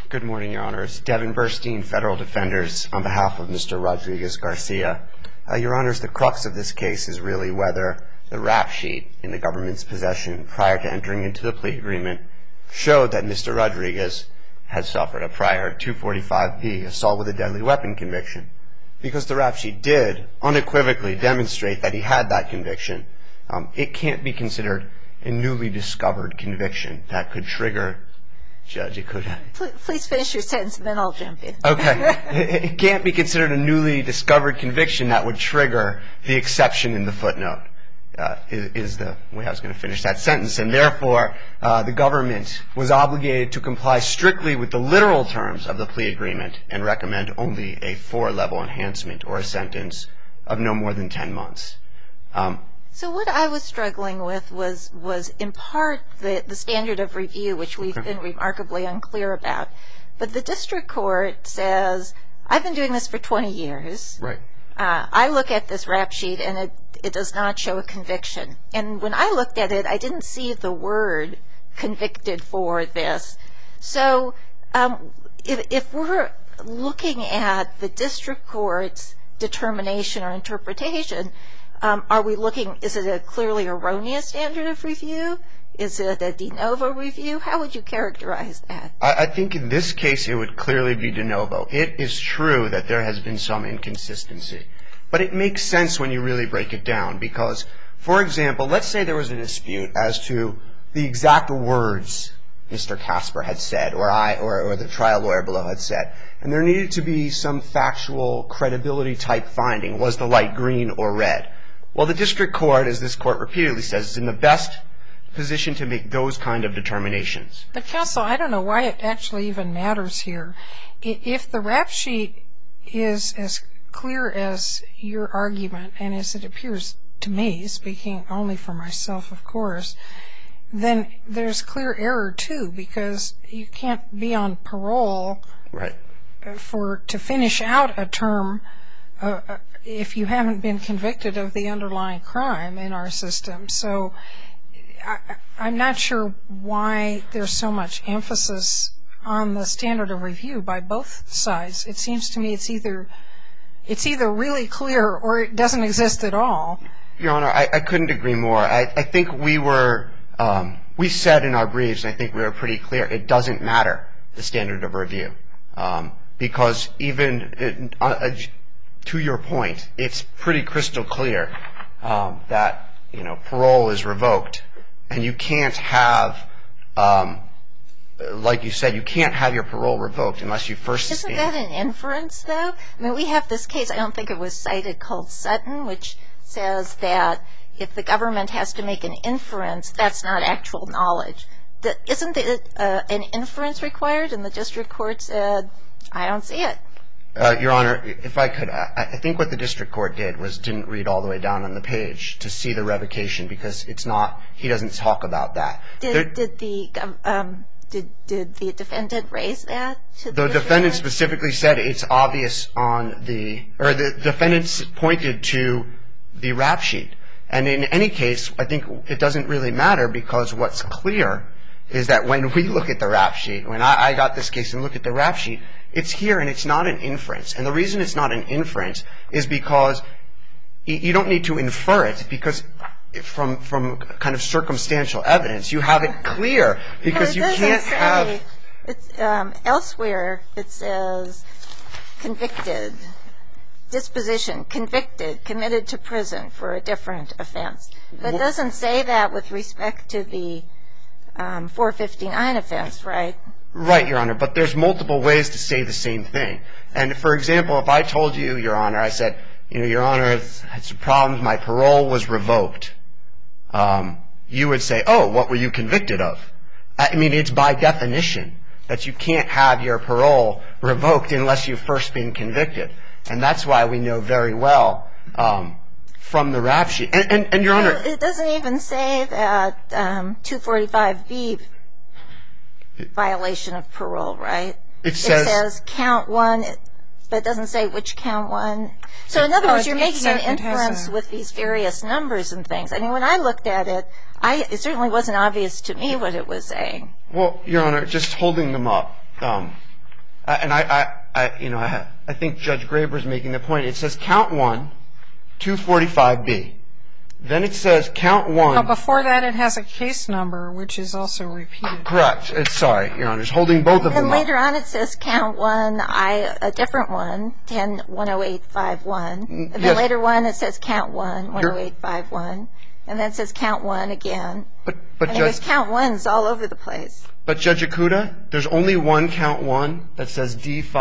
Good morning, Your Honors. Devin Burstein, Federal Defenders, on behalf of Mr. Rodriguez-Garcia. Your Honors, the crux of this case is really whether the rap sheet in the government's possession prior to entering into the plea agreement showed that Mr. Rodriguez had suffered a prior 245B assault with a deadly weapon conviction. Because the rap sheet did unequivocally demonstrate that he had that conviction, it can't be considered a newly discovered conviction that could trigger... Judge, it could have... Please finish your sentence and then I'll jump in. Okay. It can't be considered a newly discovered conviction that would trigger the exception in the footnote, is the way I was going to finish that sentence. And therefore, the government was obligated to comply strictly with the literal terms of the plea agreement and recommend only a 4-level enhancement or a sentence of no more than 10 months. So what I was struggling with was in part the standard of review, which we've been remarkably unclear about. But the district court says, I've been doing this for 20 years. Right. I look at this rap sheet and it does not show a conviction. And when I looked at it, I didn't see the word convicted for this. So if we're looking at the district court's determination or interpretation, are we looking, is it a clearly erroneous standard of review? Is it a de novo review? How would you characterize that? I think in this case it would clearly be de novo. It is true that there has been some inconsistency. But it makes sense when you really break it down because, for example, let's say there was a dispute as to the exact words Mr. Casper had said or the trial lawyer below had said. And there needed to be some factual credibility type finding. Was the light green or red? Well, the district court, as this court repeatedly says, is in the best position to make those kind of determinations. But counsel, I don't know why it actually even matters here. If the rap sheet is as clear as your argument, and as it appears to me, speaking only for myself, of course, then there's clear error, too, because you can't be on parole to finish out a term if you haven't been convicted of the underlying crime in our system. So I'm not sure why there's so much emphasis on the standard of review by both sides. It seems to me it's either really clear or it doesn't exist at all. Your Honor, I couldn't agree more. I think we said in our briefs, and I think we were pretty clear, it doesn't matter, the standard of review. Because even to your point, it's pretty crystal clear that parole is revoked. And you can't have, like you said, you can't have your parole revoked unless you first sustain it. Isn't that an inference, though? I mean, we have this case, I don't think it was cited, called Sutton, which says that if the government has to make an inference, that's not actual knowledge. Isn't an inference required? And the district court said, I don't see it. Your Honor, if I could, I think what the district court did was didn't read all the way down on the page to see the revocation because it's not, he doesn't talk about that. Did the defendant raise that to the The defendant specifically said it's obvious the defendant pointed to the rap sheet. And in any case, I think it doesn't really matter because what's clear is that when we look at the rap sheet, when I got this case and look at the rap sheet, it's here and it's not an inference. And the reason it's not an inference is because you don't need to infer it because from kind of circumstantial evidence, you have it clear because you can't have... Elsewhere it says convicted, disposition, convicted, committed to prison for a different offense. But it doesn't say that with respect to the 459 offense, right? Right, Your Honor, but there's multiple ways to say the same thing. And for example, if I told you, Your Honor, I said, Your Honor, it's a problem, my parole was revoked. You would say, oh, what were you convicted of? I mean, it's by definition that you can't have your parole revoked unless you've first been convicted. And that's why we know very well from the rap sheet. And Your Honor... It doesn't even say that 245B violation of parole, right? It says count one, but it doesn't say which count one. So in other words, you're making an inference with these various numbers and things. I mean, when I looked at it, it certainly wasn't obvious to me what it was saying. Well, Your Honor, just holding them up, And I think Judge Graber's making the point. It says count 1, 245B. Then it says count 1. Well, before that it has a case number, which is also repeated. Correct. Sorry, Your Honor. It's holding both of them And up. later on it says count 1, a different one, 10-10851. And then Yes. later one it says count 1, 10851. And then it says count 1 again. But And there's count 1s all over the place. But Judge Ikuda, there's only one count 1 that says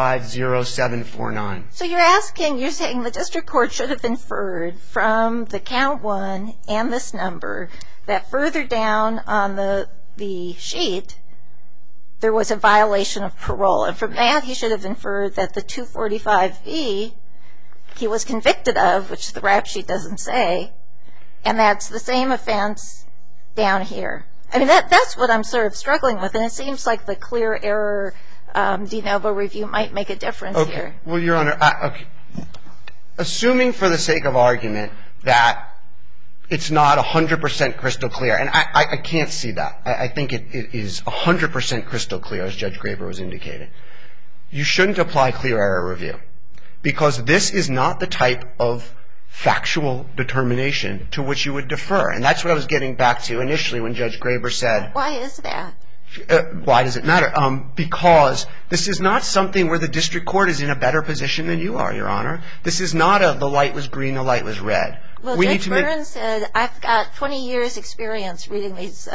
D50749. So you're saying the district court should have inferred from the count 1 and this number that further down on the sheet there was a violation of parole. And from that he should have inferred that the 245B he was convicted of, which the rap sheet doesn't say, and that's the same offense down here. I mean, that's what I'm sort of struggling with, and it seems like the clear error de novo review might make a difference here. Well, Your Honor, assuming for the sake of argument that it's not 100% crystal clear, and I can't see that. I think it is 100% crystal clear, as Judge Graber was indicating. You shouldn't apply clear error review, because this is not the type of factual determination to which you would defer. And that's what I was getting back to initially when Judge Graber said... Why is that? Why does it matter? Because this is not something where the district court is in a better position than you are, Your Honor. This is not the light was green, the light was red. Well, Judge Burns said, I've got 20 years experience reading these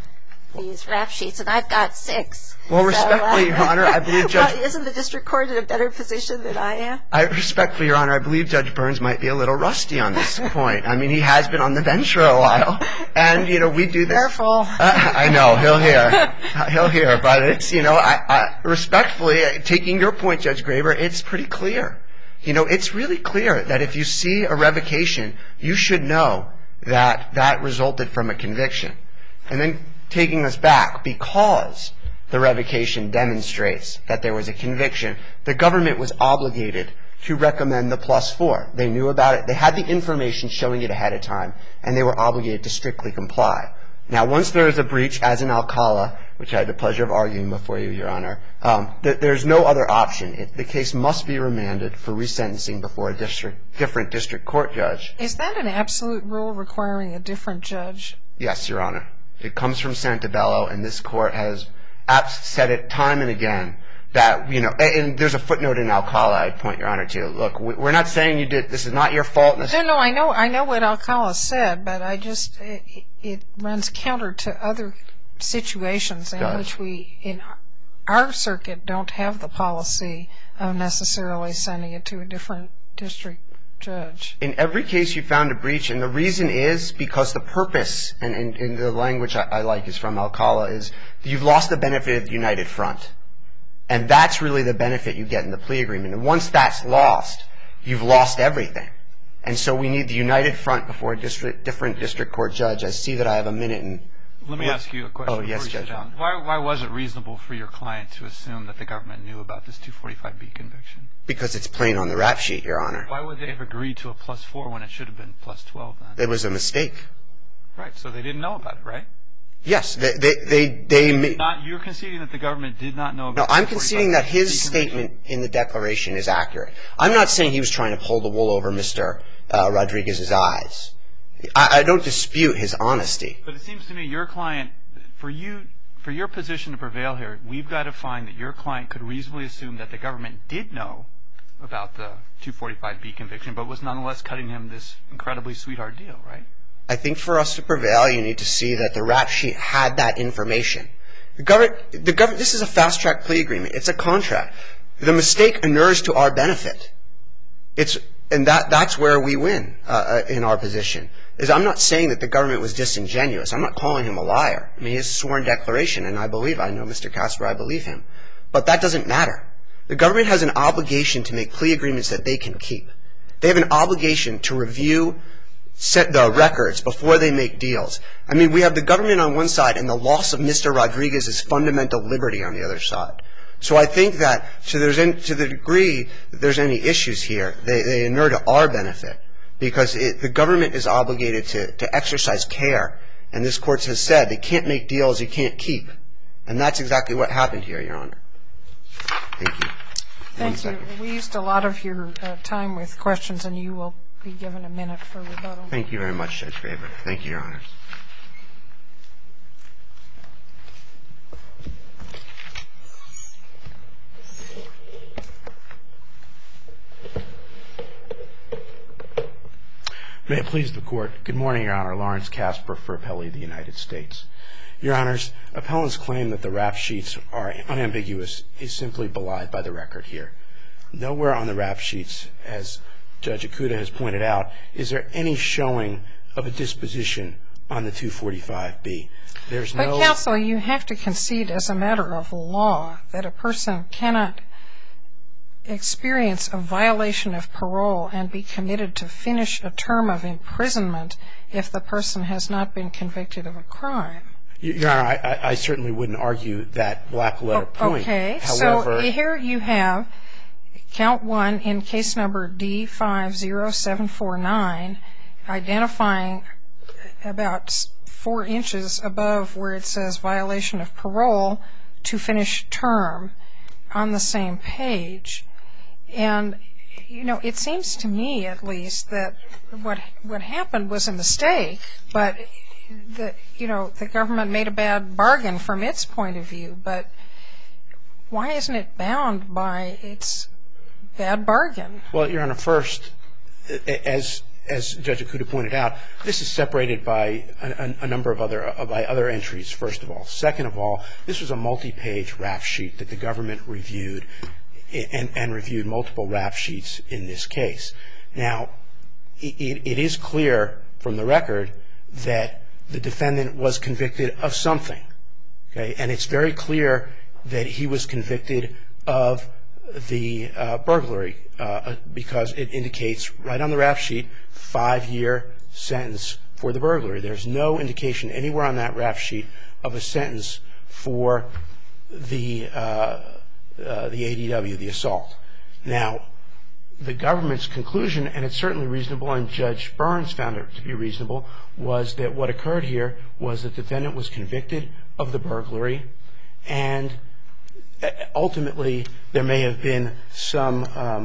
rap sheets, and I've got 6. Well, respectfully, Your Honor, I believe Judge... Well, isn't the district court in a better position than I am? Respectfully, Your Honor, I believe Judge Burns might be a little rusty on this point. I mean, he has been on the bench for a while, and, we do this... Careful. I know, he'll hear. He'll hear, but it's, respectfully, taking your point, Judge Graber, it's pretty clear. It's really clear that if you see a revocation, you should know that that resulted from a conviction. And then taking us back, because the revocation demonstrates that there was a conviction, the government was obligated to recommend the +4. They knew about it. They had the information showing it ahead of time, and they were obligated to strictly comply. Now, once there is a breach, as in Alcala, which I had the pleasure of arguing before you, Your Honor, there's no other option. The case must be remanded for resentencing before a different district court judge. Is that an absolute rule requiring a different judge? Yes, Your Honor. It comes from Santabello, and this court has said it time and again that, and there's a footnote in Alcala I'd point, Your Honor, to. Look, we're not saying this is not your fault. No, I know what Alcala said, but it runs counter to other situations in which we, in our circuit, don't have the policy of necessarily sending it to a different district judge. In every case you found a breach, and the reason is because the purpose, and the language I like is from Alcala, is you've lost the benefit of the united front. And that's really the benefit you get in the plea agreement. And once that's lost, you've lost everything. And so we need the united front before a different district court judge. I see that I have a minute. And let me ask you a question. Oh, yes, Judge. Why was it reasonable for your client to assume that the government knew about this 245B conviction? Because it's plain on the rap sheet, Your Honor. Why would they have agreed to a +4 when it should have been +12 then? It was a mistake. Right, so they didn't know about it, right? Yes, you're conceding that the government did not know about it? No, I'm conceding that his statement in the declaration is accurate. I'm not saying he was trying to pull the wool over Mr. Rodriguez's eyes. I don't dispute his honesty. But it seems to me your client, for your position to prevail here, we've got to find that your client could reasonably assume that the government did know about the 245B conviction, but was nonetheless cutting him this incredibly sweetheart deal, right? I think for us to prevail, you need to see that the rap sheet had that information. The government, this is a fast-track plea agreement. It's a contract. The mistake inures to our benefit. And that's where we win in our position. I'm not saying that the government was disingenuous. I'm not calling him a liar. I mean, his sworn declaration, and I know Mr. Casper, I believe him. But that doesn't matter. The government has an obligation to make plea agreements that they can keep. They have an obligation to review the records before they make deals. I mean, we have the government on one side and the loss of Mr. Rodriguez's fundamental liberty on the other side. So I think that to the degree that there's any issues here, they inure to our benefit, because the government is obligated to exercise care. And this Court has said they can't make deals you can't keep. And that's exactly what happened here, Your Honor. Thank you. Thank you. We used a lot of your time with questions, and you will be given a minute for rebuttal. Thank you very much, Judge Graber. Thank you, Your Honors. May it please the Court. Good morning, Your Honor. Lawrence Casper for Appellee of the United States. Your Honors, appellants claim that the rap sheets are unambiguous is simply belied by the record here. Nowhere on the rap sheets, as Judge Ikuda has pointed out, is there any showing of a disposition on the 245B. There's no... But, counsel, you have to concede as a matter of law that a person cannot experience a violation of parole and be committed to finish a term of imprisonment if the person has not been convicted of a crime. Your Honor, I certainly wouldn't argue that black letter point. Okay. However, so here you have count 1 in case number D50749 identifying about 4 inches above where it says violation of parole to finish term on the same page. And, you know, it seems to me at least that what happened was a mistake, but the government made a bad bargain from its point of view. But why isn't it bound by its bad bargain? Well, Your Honor, first, as Judge Ikuda pointed out, this is separated by a number of other entries, first of all. Second of all, this was a multi-page rap sheet that the government reviewed and reviewed multiple rap sheets in this case. Now, it is clear from the record that the defendant was convicted of something, okay? And it's very clear that he was convicted of the burglary because it indicates right on the rap sheet 5-year sentence for the burglary. There's no indication anywhere on that rap sheet of a sentence for the ADW, the assault. Now, the government's conclusion, and it's certainly reasonable, and Judge Burns found it to be reasonable, was that what occurred here was that the defendant was convicted of the burglary, and ultimately there may have been some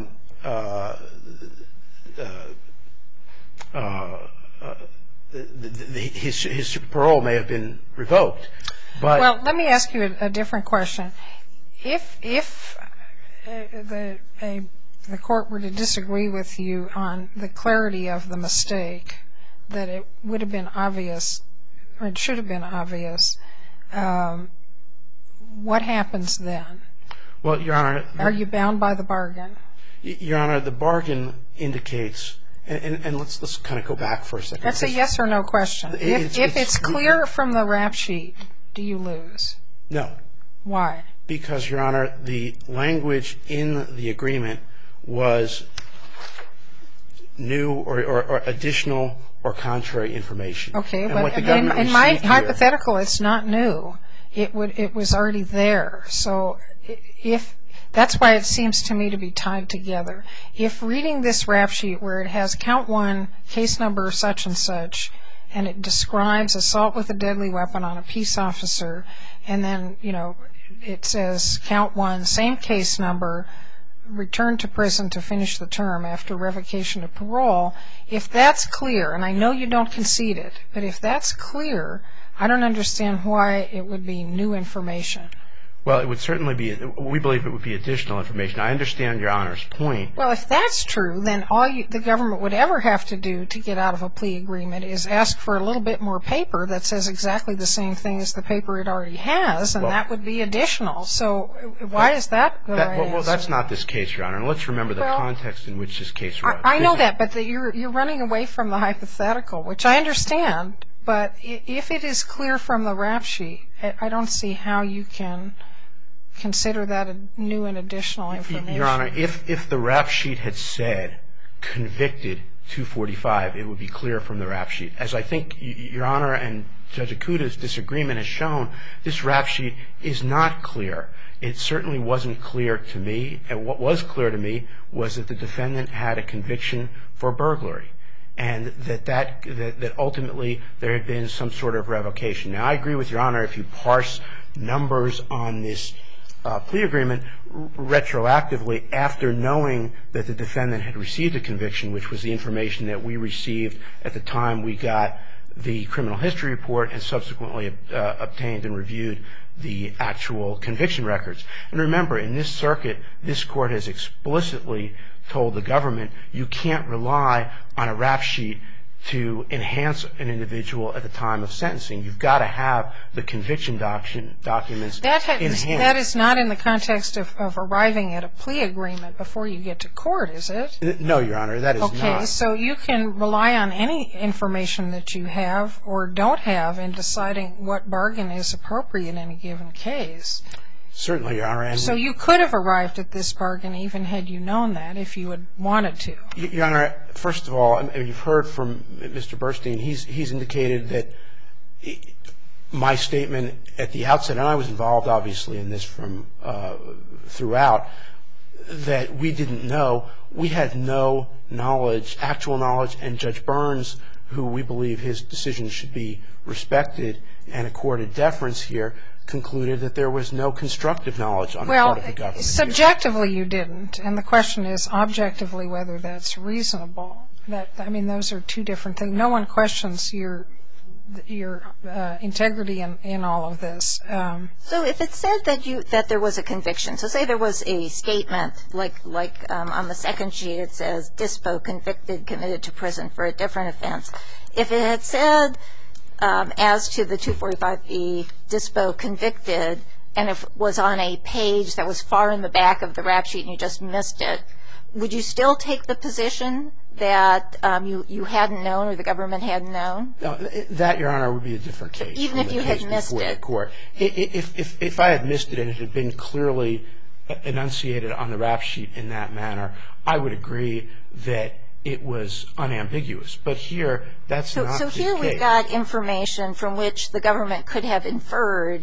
his parole may have been revoked. But well, let me ask you a different question. If the court were to disagree with you on the clarity of the mistake, that it would have been obvious, or it should have been obvious, what happens then? Well, Your Honor, are you bound by the bargain? Your Honor, the bargain indicates, and let's kind of go back for a second. That's a yes or no question. If it's clear from the rap sheet, do you lose? No. Why? Because, Your Honor, the language in the agreement was new or additional or contrary information. Okay, but in my hypothetical, it's not new. It was already there. So that's why it seems to me to be tied together. If reading this rap sheet where it has count 1, case number such and such, and it describes assault with a deadly weapon on a peace officer, and then, you know, it says count 1, same case number, return to prison to finish the term after revocation of parole, if that's clear, and I know you don't concede it, but if that's clear, I don't understand why it would be new information. Well, it would certainly be, we believe it would be additional information. I understand Your Honor's point. Well, if that's true, then all the government would ever have to do to get out of a plea agreement is ask for a little bit more paper that says exactly the same thing as the paper it already has, and that would be additional. So why is that the right answer? Well, that's not this case, Your Honor. And let's remember the context in which this case arose. I know that, but you're running away from the hypothetical, which I understand. But if it is clear from the rap sheet, I don't see how you can consider that a new and additional information. Your Honor, if the rap sheet had said convicted 245, it would be clear from the rap sheet. As I think Your Honor and Judge Ikuda's disagreement has shown, this rap sheet is not clear. It certainly wasn't clear to me. And what was clear to me was that the defendant had a conviction for burglary, and that ultimately there had been some sort of revocation. Now, I agree with Your Honor, if you parse numbers on this plea agreement, retroactively after knowing that the defendant had received a conviction, which was the information that we received at the time we got the criminal history report and subsequently obtained and reviewed the actual conviction records. And remember, in this circuit, this Court has explicitly told the government you can't rely on a rap sheet to enhance an individual at the time of sentencing. You've got to have the conviction documents in hand. That is not in the context of arriving at a plea agreement before you get to court, is it? No, Your Honor, that is not. Okay, so you can rely on any information that you have or don't have in deciding what bargain is appropriate in a given case. Certainly, Your Honor. So you could have arrived at this bargain even had you known that if you had wanted to. Your Honor, first of all, you've heard from Mr. Burstein. He's indicated that my statement at the outset, and I was involved obviously in this from throughout, that we didn't know. We had no knowledge, actual knowledge, and Judge Burns, who we believe his decision should be respected and accorded deference here, concluded that there was no constructive knowledge on the part of the government. Well, subjectively you didn't, and the question is objectively whether that's reasonable. Those are two different things. No one questions your integrity in all of this. So if it said that there was a conviction, so say there was a statement, like on the second sheet it says, Dispo convicted, committed to prison for a different offense. If it had said, as to the 245B, Dispo convicted, and if it was on a page that was far in the back of the rap sheet and you just missed it, would you still take the position that you hadn't known or the government hadn't known? No, that, Your Honor, would be a different case. Even if you had missed it? If I had missed it and it had been clearly enunciated on the rap sheet in that manner, I would agree that it was unambiguous. But here, that's not the case. So here we've got information from which the government could have inferred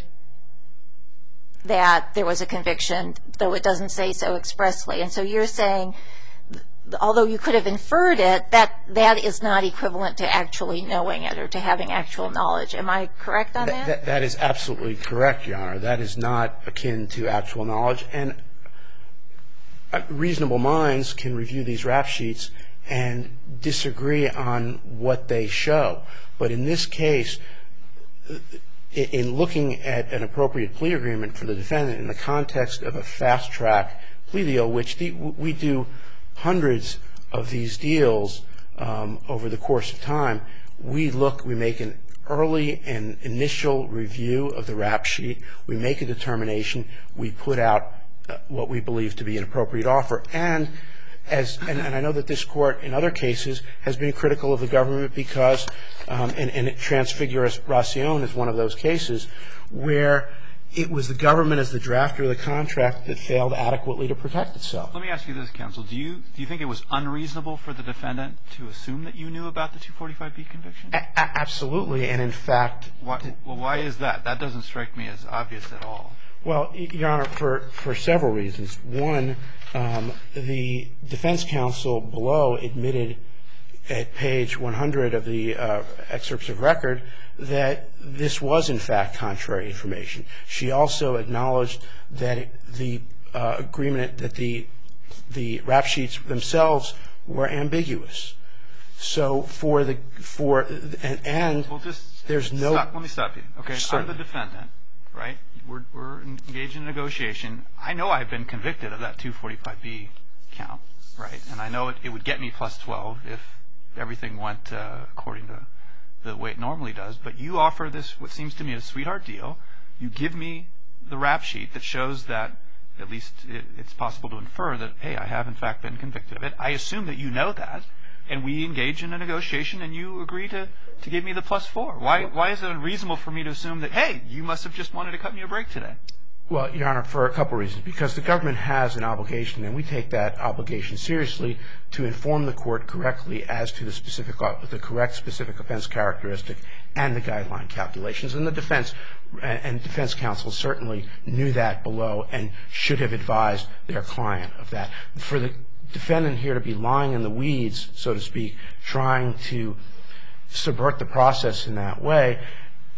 that there was a conviction, though it doesn't say so expressly. And so you're saying, although you could have inferred it, that is not equivalent to actually knowing it or to having actual knowledge. Am I correct on that? That is absolutely correct, Your Honor. That is not akin to actual knowledge. And reasonable minds can review these rap sheets and disagree on what they show. But in this case, in looking at an appropriate plea agreement for the defendant in the context of a fast-track plea deal, which we do hundreds of these deals over the course of time, we make an early and initial review of the rap sheet. We make a determination. We put out what we believe to be an appropriate offer. And I know that this Court, in other cases, has been critical of the government because, and Transfiguracion is one of those cases, where it was the government as the drafter of the contract that failed adequately to protect itself. Let me ask you this, counsel. Do you think it was unreasonable for the defendant to assume that you knew about the 245B conviction? Absolutely. And, in fact... why is that? That doesn't strike me as obvious at all. Well, Your Honor, for several reasons. One, the defense counsel below admitted at page 100 of the excerpts of record that this was, in fact, contrary information. She also acknowledged that the agreement, that the rap sheets themselves were ambiguous. So there's no... Let me stop you. Okay, I'm the defendant, right? We're engaged in a negotiation. I know I've been convicted of that 245B count, right? And I know it would get me plus 12 if everything went according to the way it normally does. But you offer this, what seems to me a sweetheart deal. You give me the rap sheet that shows that at least it's possible to infer that, hey, I have in fact been convicted of it. I assume that you know that. And we engage in a negotiation and you agree to give me the plus 4. Why is it unreasonable for me to assume that, hey, you must have just wanted to cut me a break today? Well, Your Honor, for a couple reasons. Because the government has an obligation, and we take that obligation seriously, to inform the court correctly as to the correct specific offense characteristic and the guideline calculations. And the defense counsel certainly knew that below and should have advised their client of that. For the defendant here to be lying in the weeds, so to speak, trying to subvert the process in that way,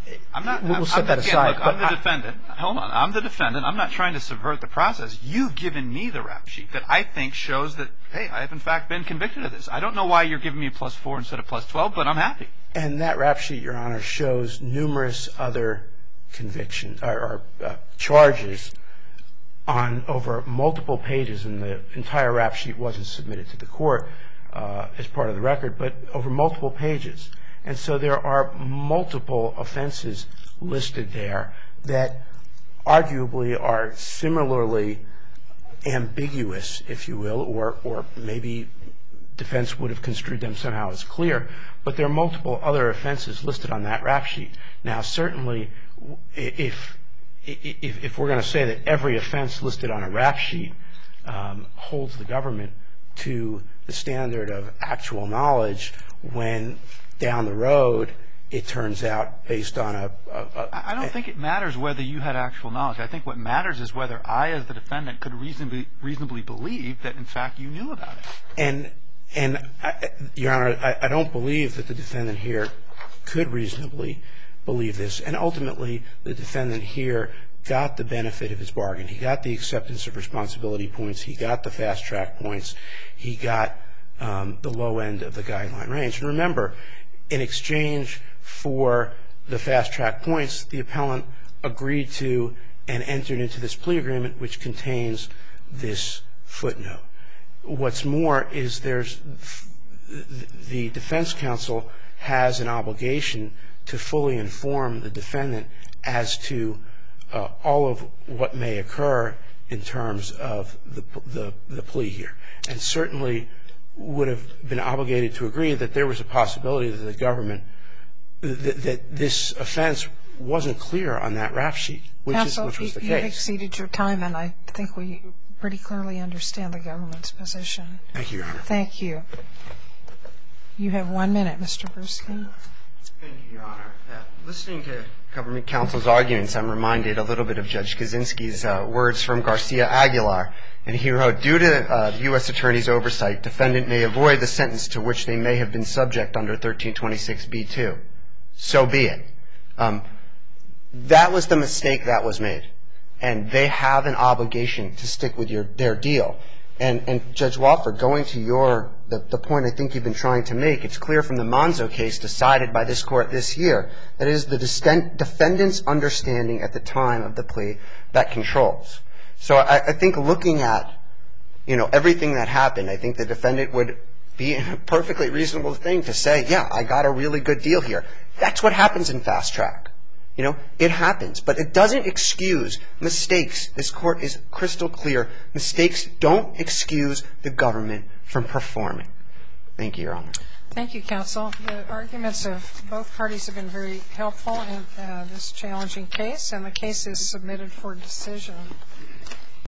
we'll set that aside. Look, I'm the defendant. Hold on. I'm the defendant. I'm not trying to subvert the process. You've given me the rap sheet that I think shows that, hey, I have in fact been convicted of this. I don't know why you're giving me +4 instead of +12, but I'm happy. And that rap sheet, Your Honor, shows numerous other convictions or charges on over multiple pages, and the entire rap sheet wasn't submitted to the court as part of the record, but over multiple pages. And so there are multiple offenses listed there that arguably are similarly ambiguous, if you will, or maybe defense would have construed them somehow as clear. But there are multiple other offenses listed on that rap sheet. Now, certainly, if we're going to say that every offense listed on a rap sheet holds the government to the standard of actual knowledge, when down the road it turns out based on I don't think it matters whether you had actual knowledge. I think what matters is whether I, as the defendant, could reasonably believe that, in fact, you knew about it. And Your Honor, I don't believe that the defendant here could reasonably believe this. And ultimately, the defendant here got the benefit of his bargain. He got the acceptance of responsibility points. He got the fast track points. He got the low end of the guideline range. And remember, in exchange for the fast track points, the appellant agreed to and entered into this plea agreement, which contains this footnote. What's more is the defense counsel has an obligation to fully inform the defendant as to all of what may occur in terms of the plea here, and certainly would have been obligated to agree that there was a possibility that the government, that this offense wasn't clear on that rap sheet, which was the case. Counsel, you've exceeded your time, and I think we pretty clearly understand the government's position. Thank you, Your Honor. Thank you. You have 1 minute, Mr. Burstein. Thank you, Your Honor. Listening to government counsel's arguments, I'm reminded a little bit of Judge Kaczynski's words from Garcia Aguilar. And he wrote, due to the U.S. Attorney's oversight, defendant may avoid the sentence to which they may have been subject under 1326b2. So be it. That was the mistake that was made. And they have an obligation to stick with their deal. And Judge Wofford, going to the point I think you've been trying to make, it's clear from the Monzo case decided by this court this year that it is the defendant's understanding at the time of the plea that controls. So I think looking at, everything that happened, I think the defendant would be a perfectly reasonable thing to say, yeah, I got a really good deal here. That's what happens in fast track. It happens. But it doesn't excuse mistakes. This court is crystal clear. Mistakes don't excuse the government from performing. Thank you, Your Honor. Thank you, counsel. The arguments of both parties have been very helpful in this challenging case, and the case is submitted for decision.